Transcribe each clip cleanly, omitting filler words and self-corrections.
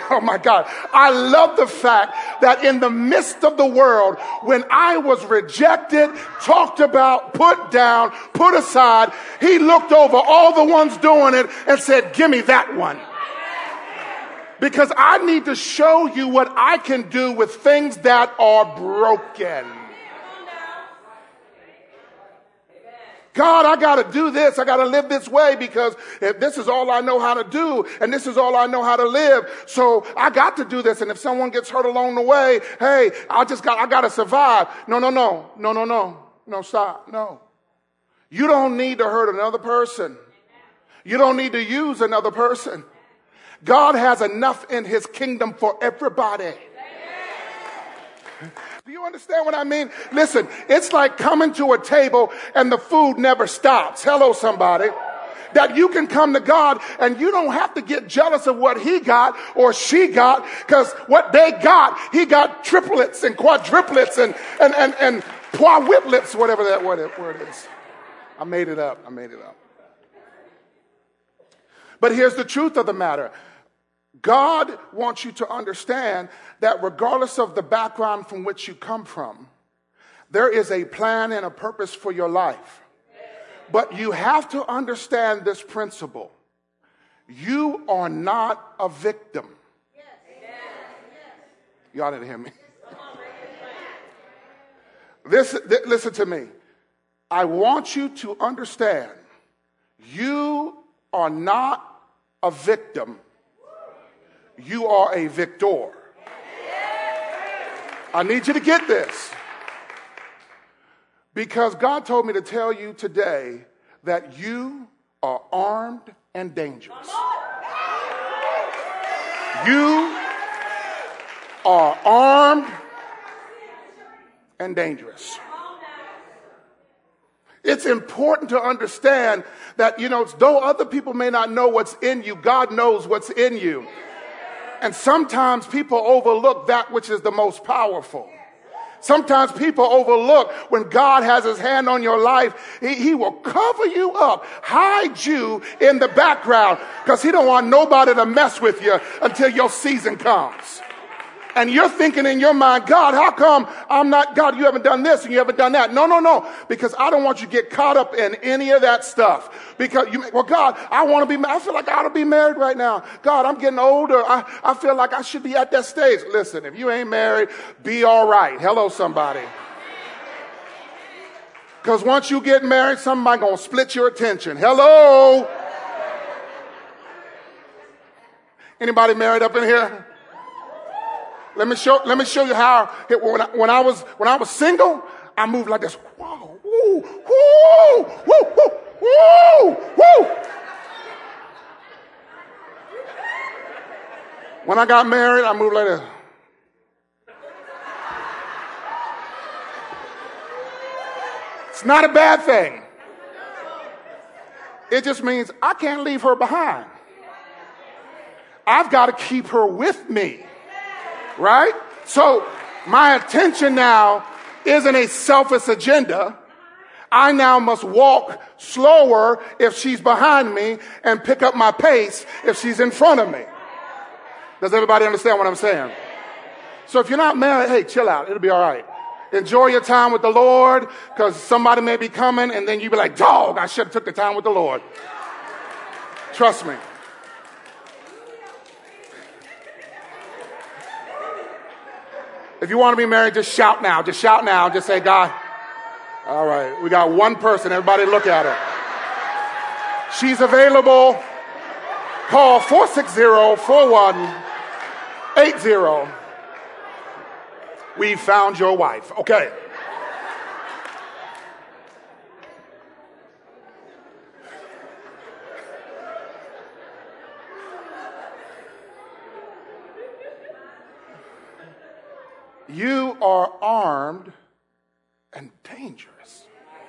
Oh my God. I love the fact that in the midst of the world, when I was rejected, talked about, put down, put aside, he looked over all the ones doing it and said, give me that one. Because I need to show you what I can do with things that are broken. God, I got to do this. I got to live this way because if this is all I know how to do and this is all I know how to live. So I got to do this. And if someone gets hurt along the way, hey, I got to survive. No, stop. No. You don't need to hurt another person. You don't need to use another person. God has enough in his kingdom for everybody. Do you understand what I mean? Listen, it's like coming to a table and the food never stops. Hello, somebody. That you can come to God and you don't have to get jealous of what he got or she got, because what they got, he got triplets and quadruplets and quadruplets, whatever that word is. I made it up. But here's the truth of the matter. God wants you to understand that regardless of the background from which you come from, there is a plan and a purpose for your life. But you have to understand this principle. You are not a victim. Y'all didn't hear me. Listen to me. I want you to understand you are not a victim. You are a victor. I need you to get this. Because God told me to tell you today that you are armed and dangerous. You are armed and dangerous. It's important to understand that, though other people may not know what's in you, God knows what's in you. And sometimes people overlook that which is the most powerful. Sometimes people overlook when God has his hand on your life, he will cover you up, hide you in the background, because he don't want nobody to mess with you until your season comes. And you're thinking in your mind, God, how come I'm not, God, you haven't done this and you haven't done that. No, because I don't want you to get caught up in any of that stuff. Because, God, I feel like I ought to be married right now. God, I'm getting older. I feel like I should be at that stage. Listen, if you ain't married, be all right. Hello, somebody. Because once you get married, somebody going to split your attention. Hello. Anybody married up in here? Let me show you how when I was single, I moved like this. Whoa, woo, woo, woo, woo, woo, woo. When I got married, I moved like this. It's not a bad thing. It just means I can't leave her behind. I've got to keep her with me. Right? So my attention now isn't a selfish agenda. I now must walk slower if she's behind me and pick up my pace if she's in front of me. Does everybody understand what I'm saying? So if you're not married, hey, chill out. It'll be all right. Enjoy your time with the Lord, because somebody may be coming and then you be like, dog, I should have took the time with the Lord. Trust me. If you want to be married, just shout now. Just shout now. Just say, God. All right. We got one person. Everybody look at her. She's available. Call 460-4180. We found your wife. Okay. You are armed and dangerous.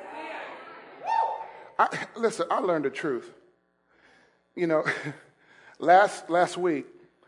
Listen, I learned the truth. Last week,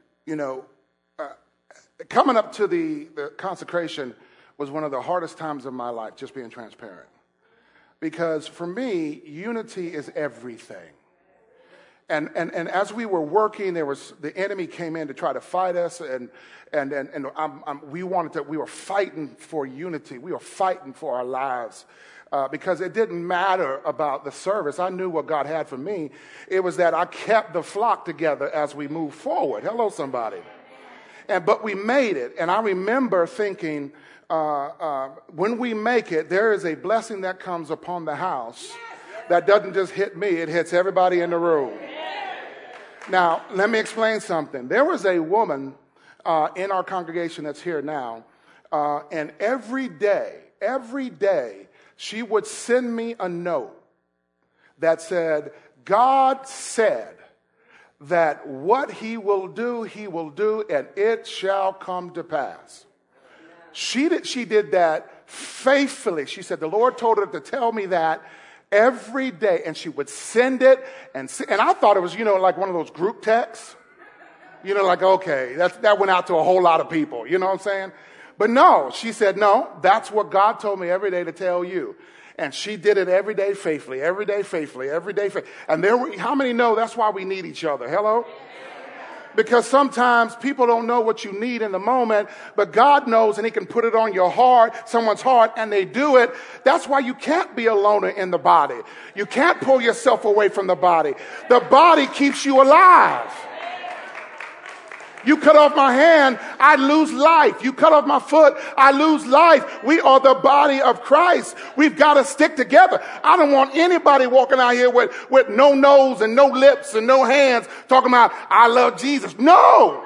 coming up to the consecration was one of the hardest times of my life, just being transparent. Because for me, unity is everything. And as we were working, the enemy came in to try to fight us, and we were fighting for unity. We were fighting for our lives. Because it didn't matter about the service. I knew what God had for me. It was that I kept the flock together as we moved forward. Hello, somebody. But we made it. And I remember thinking, when we make it, there is a blessing that comes upon the house that doesn't just hit me. It hits everybody in the room. Now, let me explain something. There was a woman in our congregation that's here now. And every day, she would send me a note that said, God said that what he will do, and it shall come to pass. She did that faithfully. She said, the Lord told her to tell me that every day. And she would send it. And I thought it was, like one of those group texts. Like, okay, that went out to a whole lot of people. You know what I'm saying? But no, she said, no, that's what God told me every day to tell you. And she did it every day faithfully, every day faithfully, every day faithfully. And how many know that's why we need each other? Hello? Because sometimes people don't know what you need in the moment, but God knows, and he can put it on your heart, someone's heart, and they do it. That's why you can't be a loner in the body. You can't pull yourself away from the body. The body keeps you alive. You cut off my hand, I lose life. You cut off my foot, I lose life. We are the body of Christ. We've got to stick together. I don't want anybody walking out here with no nose and no lips and no hands talking about, I love Jesus. No.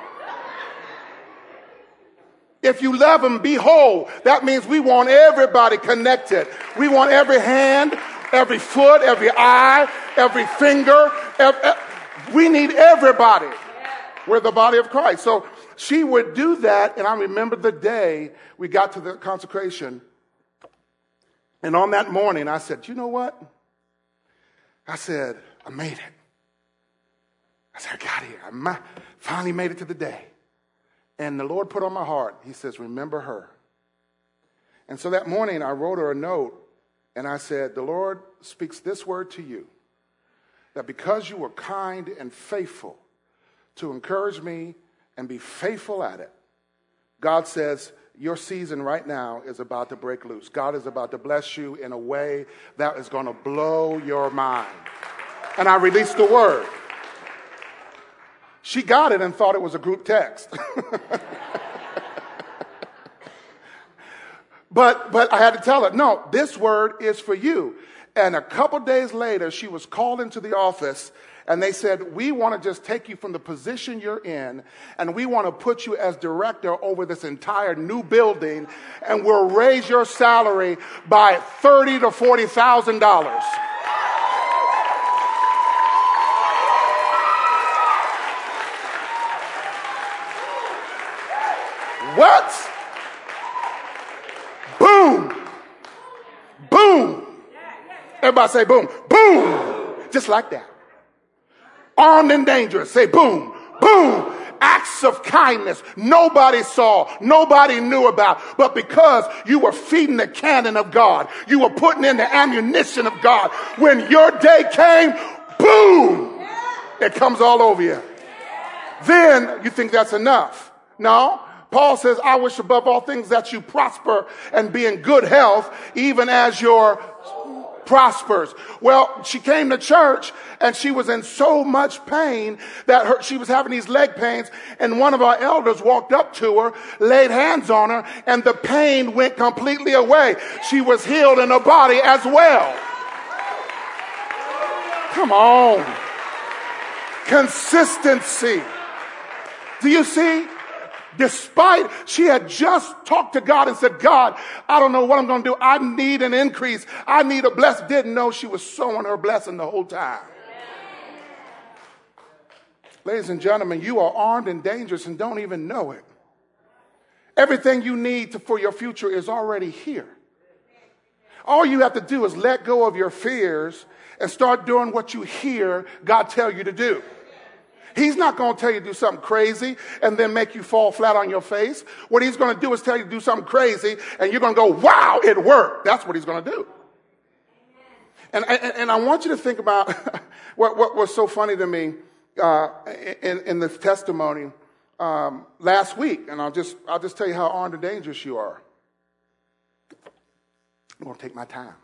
If you love him, be whole. That means we want everybody connected. We want every hand, every foot, every eye, every finger. We need everybody. We're the body of Christ. So she would do that, and I remember the day we got to the consecration. And on that morning, I said, you know what? I said, I made it. I said, I got here. I finally made it to the day. And the Lord put on my heart, he says, remember her. And so that morning, I wrote her a note, and I said, the Lord speaks this word to you, that because you were kind and faithful to encourage me and be faithful at it, God says your season right now is about to break loose. God is about to bless you in a way that is going to blow your mind. And I released the word. She got it and thought it was a group text. But I had to tell her, no, this word is for you. And a couple days later, she was called into the office, and they said, we want to just take you from the position you're in, and we want to put you as director over this entire new building, and we'll raise your salary by $30,000 to $40,000. What? Boom. Boom. Everybody say boom. Boom. Just like that. Armed and dangerous. Say boom. Boom. Acts of kindness nobody saw, nobody knew about. But because you were feeding the cannon of God, you were putting in the ammunition of God, when your day came, boom, it comes all over you. Then you think that's enough. No. Paul says, I wish above all things that you prosper and be in good health, even as your prospers. Well, she came to church and she was in so much pain that she was having these leg pains, and one of our elders walked up to her, laid hands on her, and the pain went completely away. She was healed in her body as well. Come on. Consistency. Do you see? Despite she had just talked to God and said, God, I don't know what I'm going to do. I need an increase. I need a blessing. Didn't know she was sowing her blessing the whole time. Ladies and gentlemen, you are armed and dangerous and don't even know it. Everything you need for your future is already here. All you have to do is let go of your fears and start doing what you hear God tell you to do. He's not going to tell you to do something crazy and then make you fall flat on your face. What he's going to do is tell you to do something crazy, and you're going to go, wow, it worked. That's what he's going to do. And I want you to think about what was so funny to me in this testimony last week. And I'll just tell you how armed and dangerous you are. I'm going to take my time.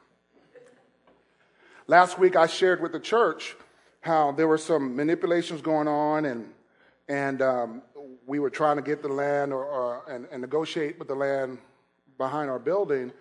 Last week I shared with the church how there were some manipulations going on, and we were trying to get the land and negotiate with the land behind our building.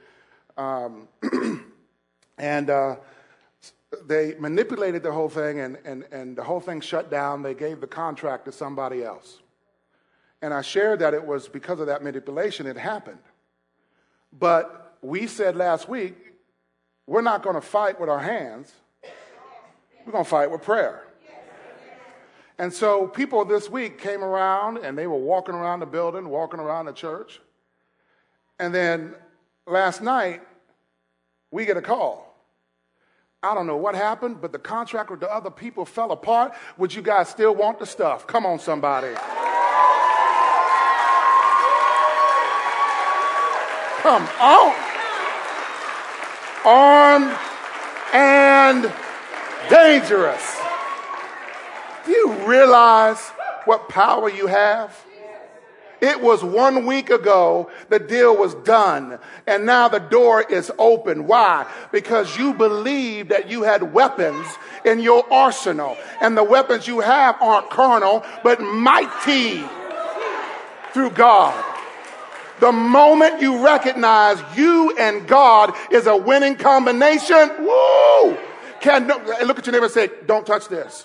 They manipulated the whole thing, and the whole thing shut down. They gave the contract to somebody else. And I shared that it was because of that manipulation it happened. But we said last week, we're not going to fight with our hands. We're going to fight with prayer. And so people this week came around, and they were walking around the building, walking around the church. And then last night, we get a call. I don't know what happened, but the contract with the other people fell apart. Would you guys still want the stuff? Come on, somebody. Come on. Armed and dangerous. Do you realize what power you have? It was 1 week ago the deal was done, and now the door is open. Why? Because you believed that you had weapons in your arsenal, and the weapons you have aren't carnal, but mighty through God. The moment you recognize you and God is a winning combination, woo! Look at your neighbor and say, don't touch this.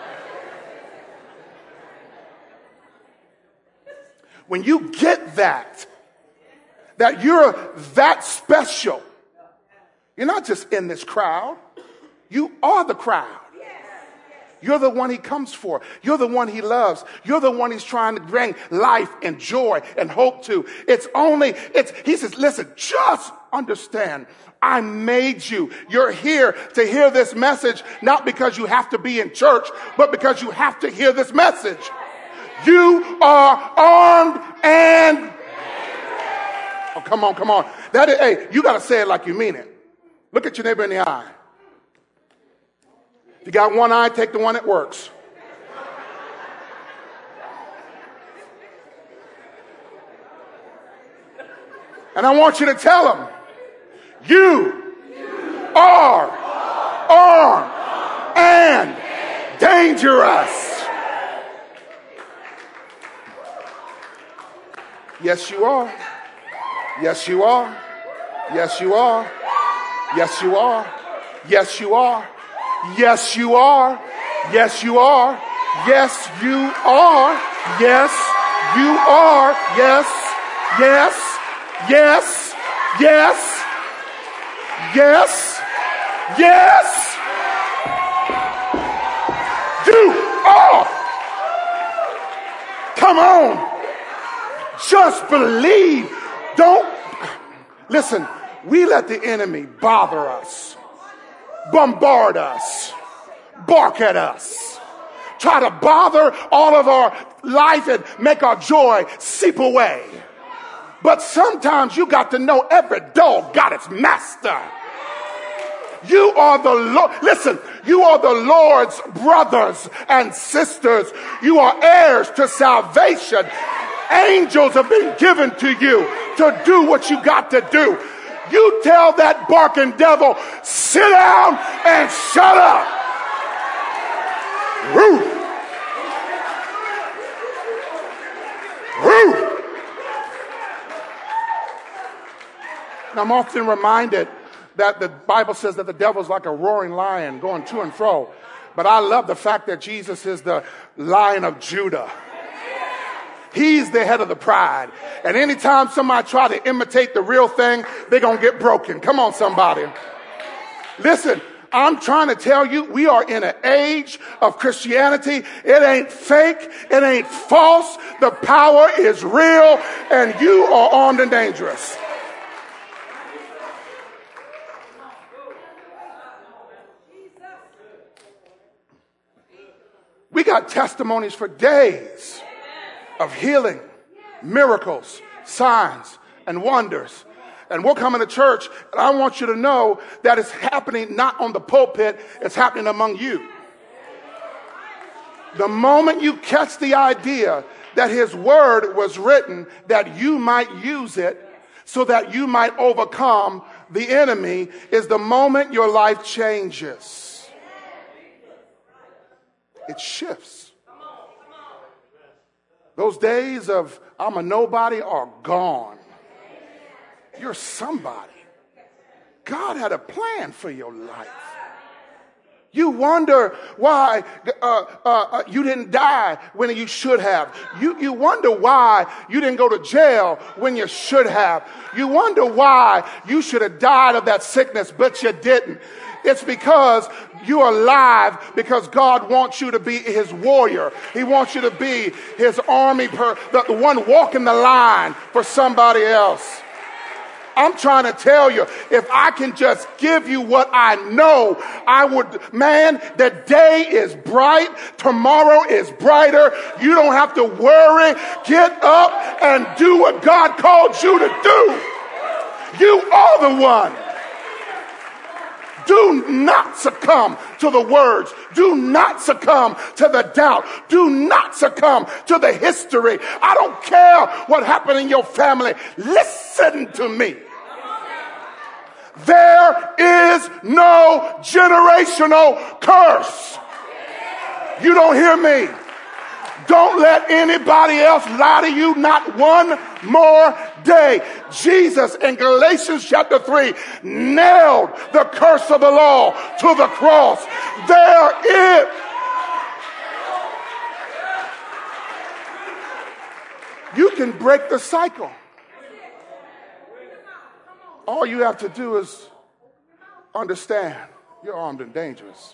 When you get that you're that special, you're not just in this crowd, you are the crowd. You're the one he comes for. You're the one he loves. You're the one he's trying to bring life and joy and hope to. He says, listen, just understand, I made you. You're here to hear this message, not because you have to be in church, but because you have to hear this message. You are armed and... Oh, come on. Hey, you got to say it like you mean it. Look at your neighbor in the eye. If you got one eye, take the one that works. And I want you to tell them, you are armed and dangerous. Yes, you are. Yes, you are. Yes, you are. Yes, you are. Yes, you are. Yes, you are. Yes, you are. Yes, you are. Yes, you are. Yes, yes, yes, yes, yes, yes. You are. Come on. Just believe. Don't. Listen, we let the enemy bother us, bombard us, bark at us, try to bother all of our life and make our joy seep away. But sometimes you got to know every dog got its master. You are the Lord. Listen, you are the Lord's brothers and sisters. You are heirs to salvation. Angels have been given to you to do what you got to do. You tell that barking devil, sit down and shut up. Woo. Woo. And I'm often reminded that the Bible says that the devil's like a roaring lion going to and fro. But I love the fact that Jesus is the Lion of Judah. He's the head of the pride. And anytime somebody try to imitate the real thing, they're going to get broken. Come on, somebody. Listen, I'm trying to tell you, we are in an age of Christianity. It ain't fake. It ain't false. The power is real, and you are armed and dangerous. We got testimonies for days of healing, miracles, signs, and wonders. And we're coming to church, and I want you to know that it's happening not on the pulpit, it's happening among you. The moment you catch the idea that his word was written that you might use it so that you might overcome the enemy is the moment your life changes. It shifts. Those days of I'm a nobody are gone. You're somebody. God had a plan for your life. You wonder why you didn't die when you should have. You wonder why you didn't go to jail when you should have. You wonder why you should have died of that sickness, but you didn't. It's because you're alive because God wants you to be his warrior. He wants you to be his army, the one walking the line for somebody else. I'm trying to tell you, if I can just give you what I know, I would, man, the day is bright. Tomorrow is brighter. You don't have to worry. Get up and do what God called you to do. You are the one. Do not succumb to the words. Do not succumb to the doubt. Do not succumb to the history. I don't care what happened in your family. Listen to me. There is no generational curse. You don't hear me. Don't let anybody else lie to you, not one more day. Jesus in Galatians chapter 3 nailed the curse of the law to the cross. There is. You can break the cycle. All you have to do is understand you're armed and dangerous.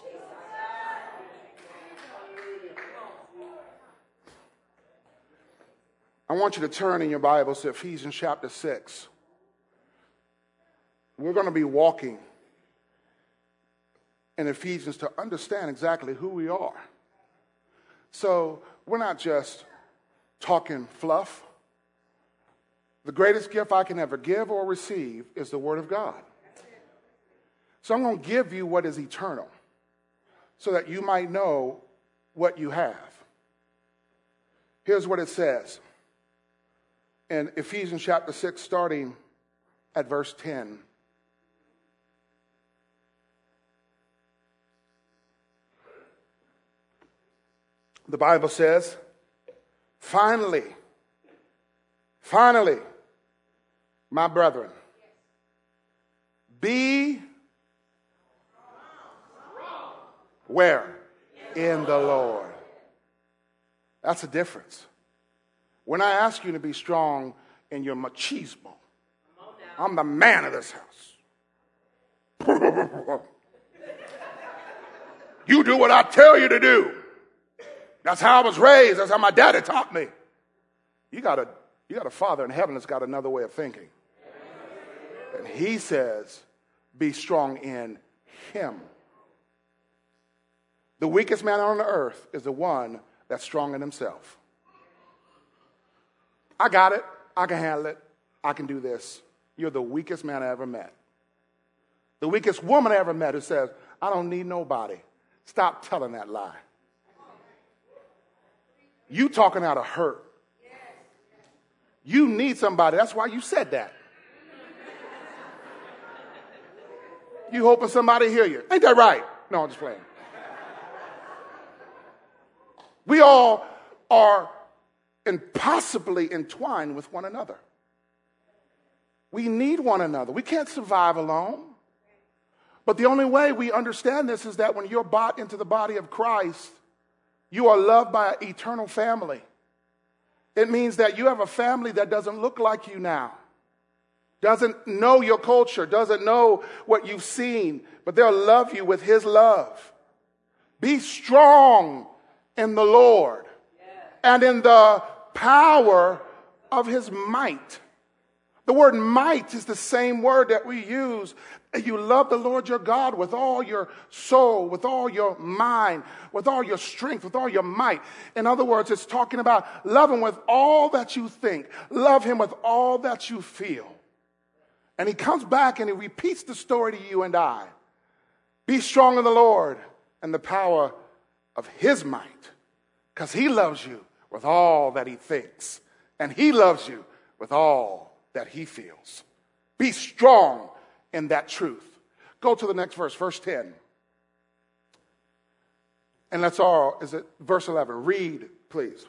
I want you to turn in your Bibles to Ephesians chapter 6. We're going to be walking in Ephesians to understand exactly who we are. So we're not just talking fluff. The greatest gift I can ever give or receive is the Word of God. So I'm going to give you what is eternal so that you might know what you have. Here's what it says in Ephesians chapter 6, starting at verse 10. The Bible says, finally, my brethren, be where? In the Lord. That's a difference. When I ask you to be strong in your machismo, I'm the man of this house. You do what I tell you to do. That's how I was raised. That's how my daddy taught me. You got a father in heaven that's got another way of thinking. And he says, be strong in him. The weakest man on the earth is the one that's strong in himself. I got it. I can handle it. I can do this. You're the weakest man I ever met. The weakest woman I ever met who says, I don't need nobody. Stop telling that lie. You talking out of hurt. You need somebody. That's why you said that. You hoping somebody hear you. Ain't that right? No, I'm just playing. We all are impossibly entwined with one another. We need one another. We can't survive alone. But the only way we understand this is that when you're bought into the body of Christ, you are loved by an eternal family. It means that you have a family that doesn't look like you now, doesn't know your culture, doesn't know what you've seen, but they'll love you with his love. Be strong in the Lord and in the power of his might. The word might is the same word that we use. You love the Lord your God with all your soul, with all your mind, with all your strength, with all your might. In other words, it's talking about love him with all that you think. Love him with all that you feel. And he comes back and he repeats the story to you and I. Be strong in the Lord and the power of his might, because he loves you with all that he thinks, and he loves you with all that he feels. Be strong in that truth. Go to the next verse, verse 10. And that's all. Is it verse 11? Read, please.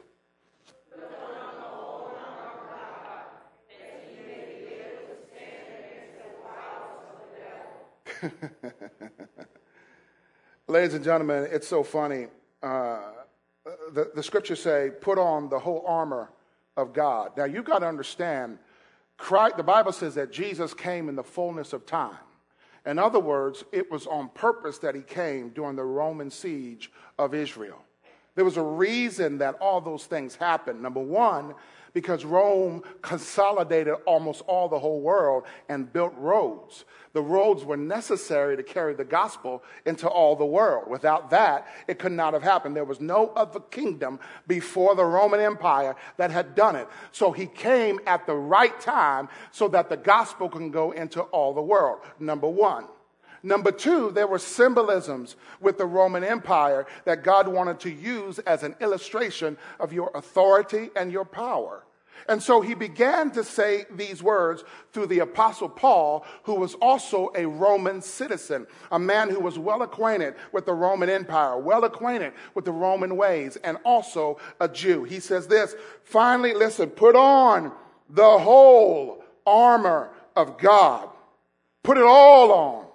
Ladies and gentlemen, it's so funny. The scriptures say, put on the whole armor of God. Now, you've got to understand, the Bible says that Jesus came in the fullness of time. In other words, it was on purpose that he came during the Roman siege of Israel. There was a reason that all those things happened. Number one, because Rome consolidated almost all the whole world and built roads. The roads were necessary to carry the gospel into all the world. Without that, it could not have happened. There was no other kingdom before the Roman Empire that had done it. So he came at the right time so that the gospel can go into all the world. Number one. Number two, there were symbolisms with the Roman Empire that God wanted to use as an illustration of your authority and your power. And so he began to say these words through the Apostle Paul, who was also a Roman citizen, a man who was well acquainted with the Roman Empire, well acquainted with the Roman ways, and also a Jew. He says this, finally, listen, put on the whole armor of God. Put it all on.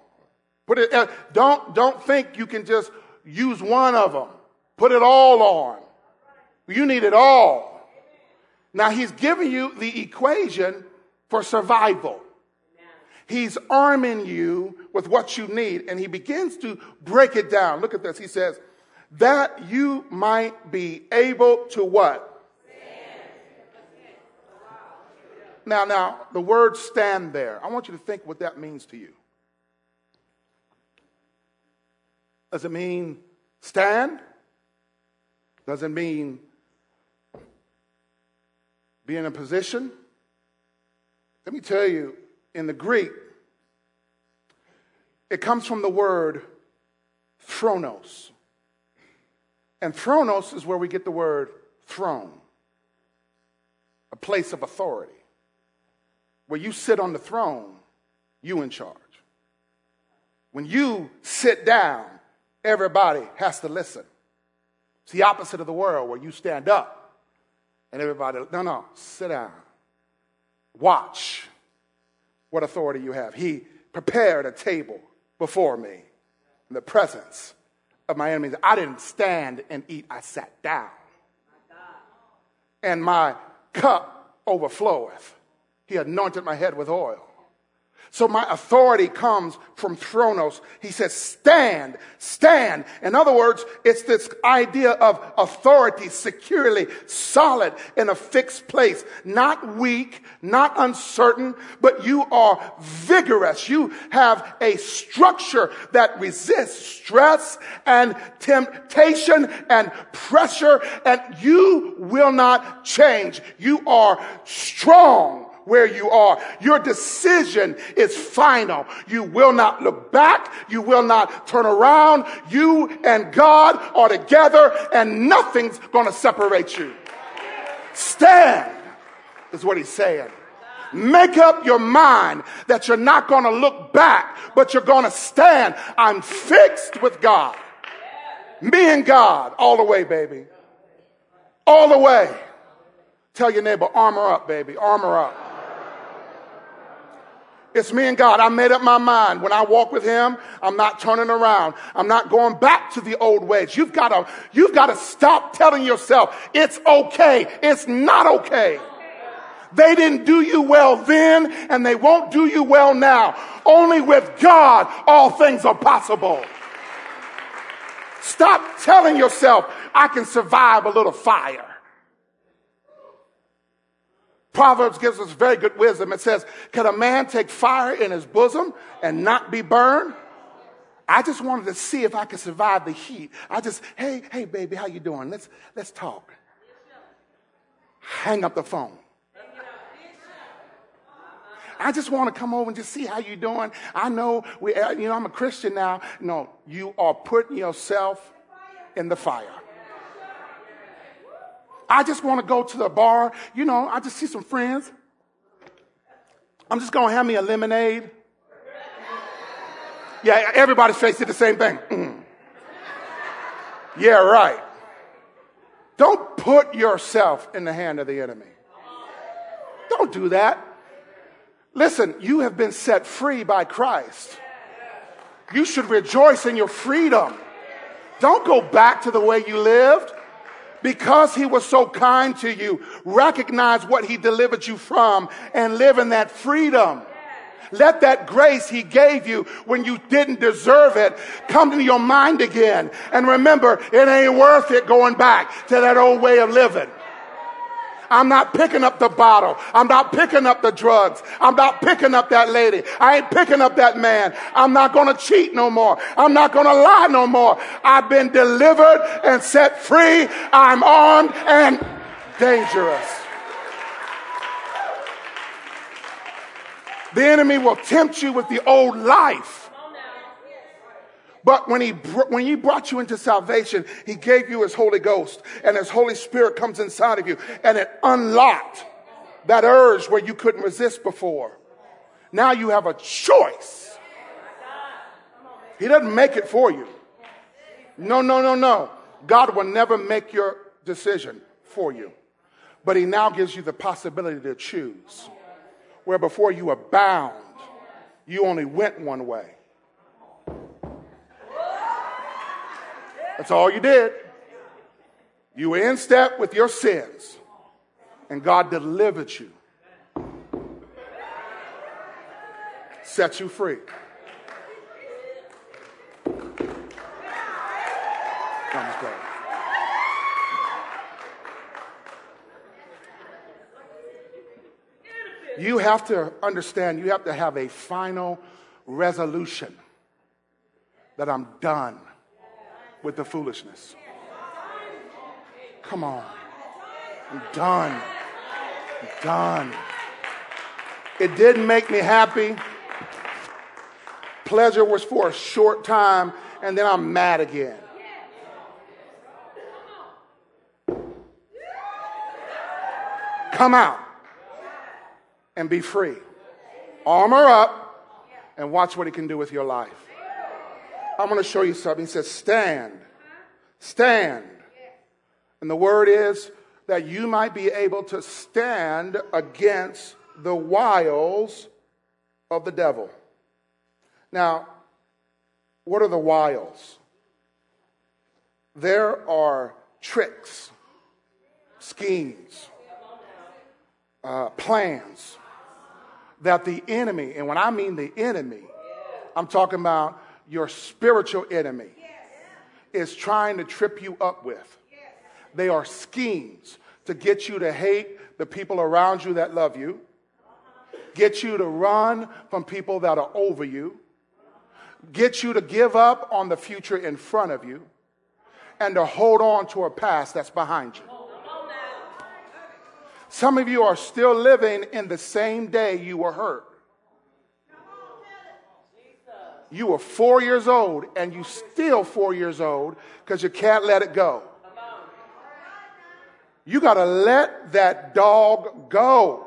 Don't think you can just use one of them. Put it all on. You need it all. Now, he's giving you the equation for survival. He's arming you with what you need, and he begins to break it down. Look at this. He says, that you might be able to what? Now, the word stand there. I want you to think what that means to you. Does it mean stand? Does it mean be in a position? Let me tell you, in the Greek, it comes from the word thronos. And thronos is where we get the word throne, a place of authority. Where you sit on the throne, you in charge. When you sit down, everybody has to listen. It's the opposite of the world where you stand up and everybody, no, sit down. Watch what authority you have. He prepared a table before me in the presence of my enemies. I didn't stand and eat, I sat down. And my cup overfloweth. He anointed my head with oil. So my authority comes from thronos. He says, stand, stand. In other words, it's this idea of authority, securely, solid in a fixed place. Not weak, not uncertain, but you are vigorous. You have a structure that resists stress and temptation and pressure, and you will not change. You are strong where you are. Your decision is final. You will not look back. You will not turn around. You and God are together and nothing's going to separate you. Stand is what he's saying. Make up your mind that you're not going to look back, but you're going to stand. I'm fixed with God. Me and God all the way, baby. All the way. Tell your neighbor, armor up, baby. Armor up. It's me and God. I made up my mind. When I walk with him, I'm not turning around. I'm not going back to the old ways. You've got to stop telling yourself it's okay. It's not okay. They didn't do you well then, and they won't do you well now. Only with God, all things are possible. Stop telling yourself I can survive a little fire. Proverbs gives us very good wisdom. It says, can a man take fire in his bosom and not be burned? I just wanted to see if I could survive the heat. Hey, baby, how you doing? Let's talk. Hang up the phone. I just want to come over and just see how you're doing. I know I'm a Christian now. No, you are putting yourself in the fire. I just want to go to the bar. I just see some friends. I'm just going to have me a lemonade. Yeah, everybody's face did the same thing. Yeah, right. Don't put yourself in the hand of the enemy. Don't do that. Listen, you have been set free by Christ. You should rejoice in your freedom. Don't go back to the way you lived. Because he was so kind to you, recognize what he delivered you from and live in that freedom. Let that grace he gave you when you didn't deserve it come to your mind again. And remember, it ain't worth it going back to that old way of living. I'm not picking up the bottle. I'm not picking up the drugs. I'm not picking up that lady. I ain't picking up that man. I'm not going to cheat no more. I'm not going to lie no more. I've been delivered and set free. I'm armed and dangerous. The enemy will tempt you with the old life. But when he brought you into salvation, he gave you his Holy Ghost, and his Holy Spirit comes inside of you, and it unlocked that urge where you couldn't resist before. Now you have a choice. He doesn't make it for you. No. God will never make your decision for you. But he now gives you the possibility to choose. Where before you were bound, you only went one way. That's all you did. You were in step with your sins, and God delivered you, set you free. You have to understand, you have to have a final resolution that I'm done with the foolishness. Come on. I'm done. It didn't make me happy. Pleasure was for a short time, and then I'm mad again. Come out and be free. Armor up and watch what he can do with your life. I'm going to show you something. He says, stand. And the word is that you might be able to stand against the wiles of the devil. Now, what are the wiles? There are tricks, schemes, plans that the enemy, and when I mean the enemy, I'm talking about your spiritual enemy, is trying to trip you up with. They are schemes to get you to hate the people around you that love you, get you to run from people that are over you, get you to give up on the future in front of you, and to hold on to a past that's behind you. Some of you are still living in the same day you were hurt. You were 4 years old, and you still 4 years old because you can't let it go. You got to let that dog go.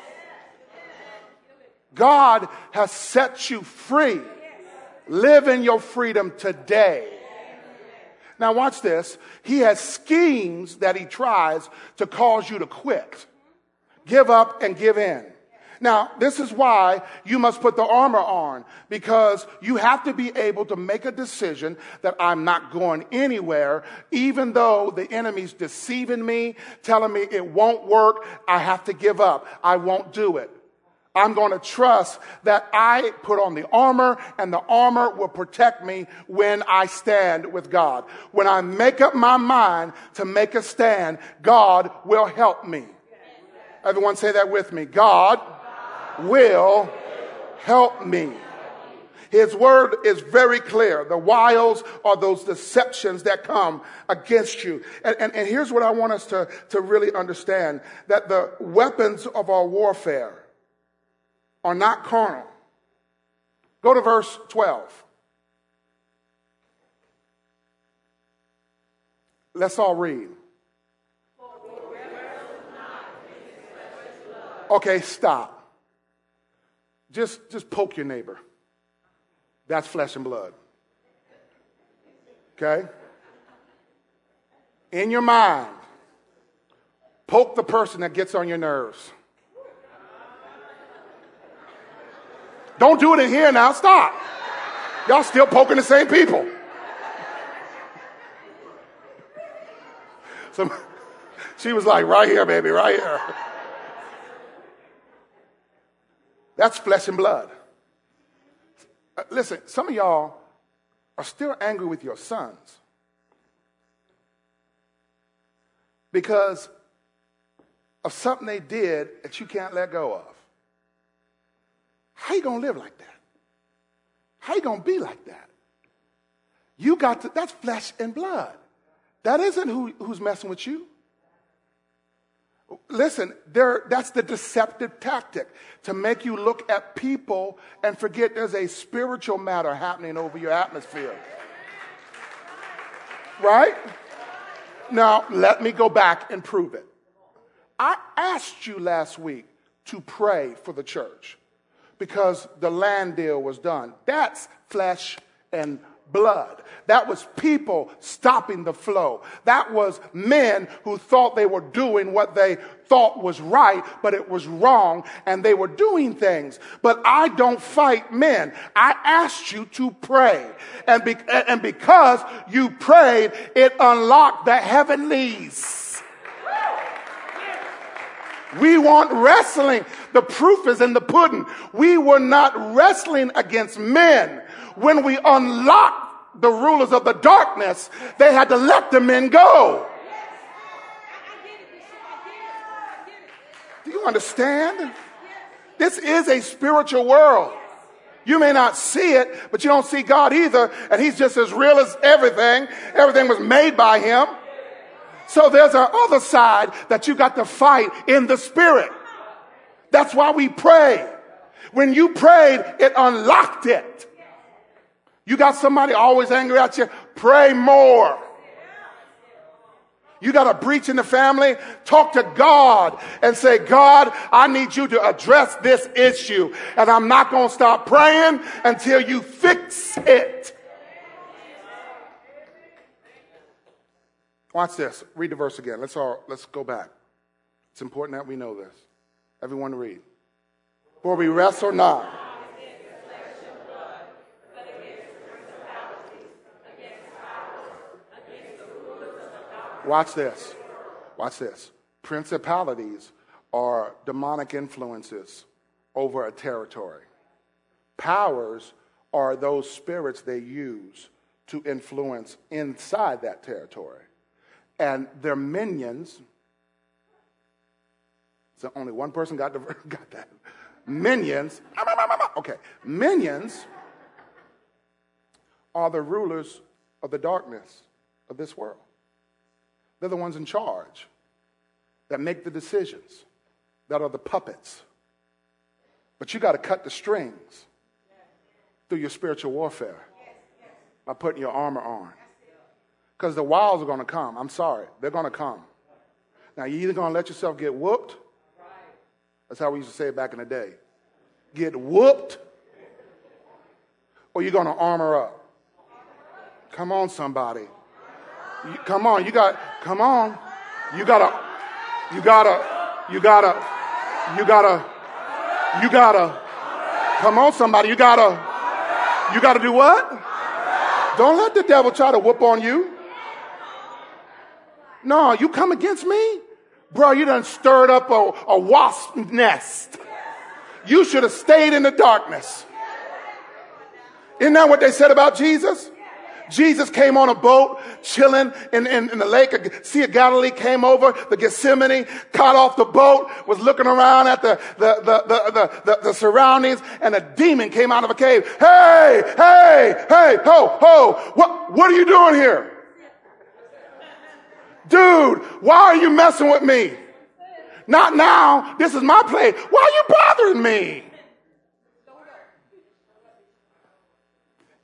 God has set you free. Live in your freedom today. Now watch this. He has schemes that he tries to cause you to quit, give up, and give in. Now, this is why you must put the armor on, because you have to be able to make a decision that I'm not going anywhere, even though the enemy's deceiving me, telling me it won't work. I have to give up. I won't do it. I'm going to trust that I put on the armor, and the armor will protect me when I stand with God. When I make up my mind to make a stand, God will help me. Everyone say that with me. God will help me. His word is very clear. The wiles are those deceptions that come against you. And here's what I want us to really understand, that the weapons of our warfare are not carnal. Go to verse 12. Let's all read. Okay, stop. Just poke your neighbor. That's flesh and blood. Okay? In your mind, poke the person that gets on your nerves. Don't do it in here now. Stop. Y'all still poking the same people. So she was like, right here, baby, right here. That's flesh and blood. Listen, some of y'all are still angry with your sons because of something they did that you can't let go of. How you going to live like that? How you going to be like that? You got to, that's flesh and blood. That isn't who's messing with you. Listen, that's the deceptive tactic, to make you look at people and forget there's a spiritual matter happening over your atmosphere. Right? Now, let me go back and prove it. I asked you last week to pray for the church because the land deal was done. That's flesh and blood. That was people stopping the flow. That was men who thought they were doing what they thought was right, but it was wrong, and they were doing things. But I don't fight men. I asked you to pray. And because you prayed, it unlocked the heavenlies. We want wrestling. The proof is in the pudding. We were not wrestling against men. When we unlocked the rulers of the darkness, they had to let the men go. Do you understand? This is a spiritual world. You may not see it, but you don't see God either. And he's just as real as everything. Everything was made by him. So there's our other side that you got to fight in the spirit. That's why we pray. When you prayed, it unlocked it. You got somebody always angry at you, pray more. You got a breach in the family, talk to God and say, God, I need you to address this issue. And I'm not going to stop praying until you fix it. Watch this. Read the verse again. Let's go back. It's important that we know this. Everyone read. For we wrestle not. Watch this. Watch this. Principalities are demonic influences over a territory. Powers are those spirits they use to influence inside that territory. And their minions, so only one person got that. Minions, okay. Minions are the rulers of the darkness of this world. They're the ones in charge that make the decisions, that are the puppets. But you got to cut the strings through your spiritual warfare by putting your armor on. Because the wiles are going to come. I'm sorry. They're going to come. Now, you're either going to let yourself get whooped. That's how we used to say it back in the day. Get whooped. Or you're going to armor up. Come on, somebody. Come on. You gotta, come come on, somebody. You gotta do what? Don't let the devil try to whoop on you. No, you come against me? Bro, you done stirred up a wasp nest. You should have stayed in the darkness. Isn't that what they said about Jesus? Jesus came on a boat, chilling in the lake. Sea of Galilee, came over the Gethsemane, got off the boat, was looking around at the surroundings, and a demon came out of a cave. Hey, ho, what are you doing here? Dude, why are you messing with me? Not now. This is my place. Why are you bothering me?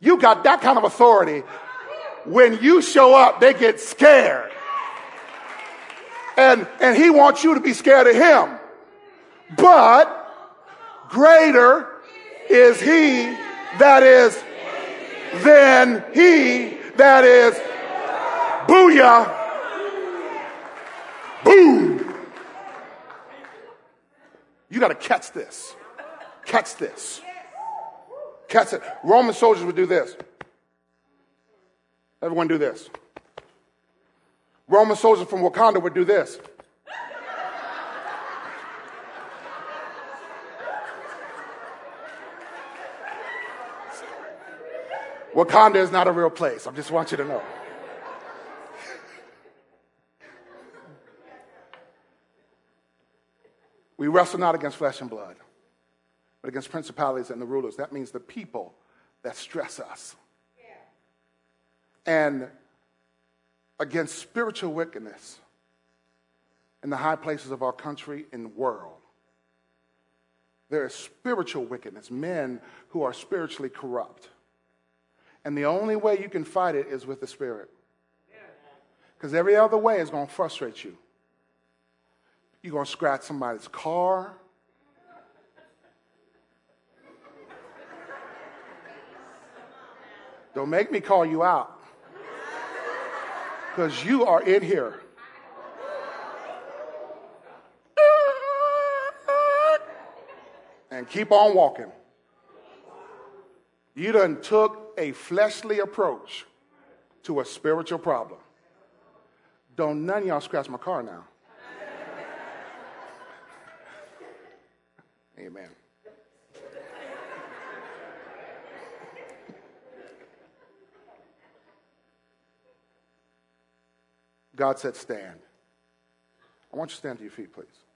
You got that kind of authority. When you show up, they get scared. And he wants you to be scared of him. But greater is he that is than he that is. Booyah. Boom. You got to catch this. Catch this. Catch it. Roman soldiers would do this. Everyone do this. Roman soldiers from Wakanda would do this. Wakanda is not a real place. I just want you to know. We wrestle not against flesh and blood, but against principalities and the rulers. That means the people that stress us. And against spiritual wickedness in the high places of our country and world. There is spiritual wickedness, men who are spiritually corrupt. And the only way you can fight it is with the Spirit. Because every other way is going to frustrate you. You're going to scratch somebody's car. Don't make me call you out. Because you are in here. And keep on walking. You done took a fleshly approach to a spiritual problem. Don't none of y'all scratch my car now. Amen. God said stand. I want you to stand to your feet, please.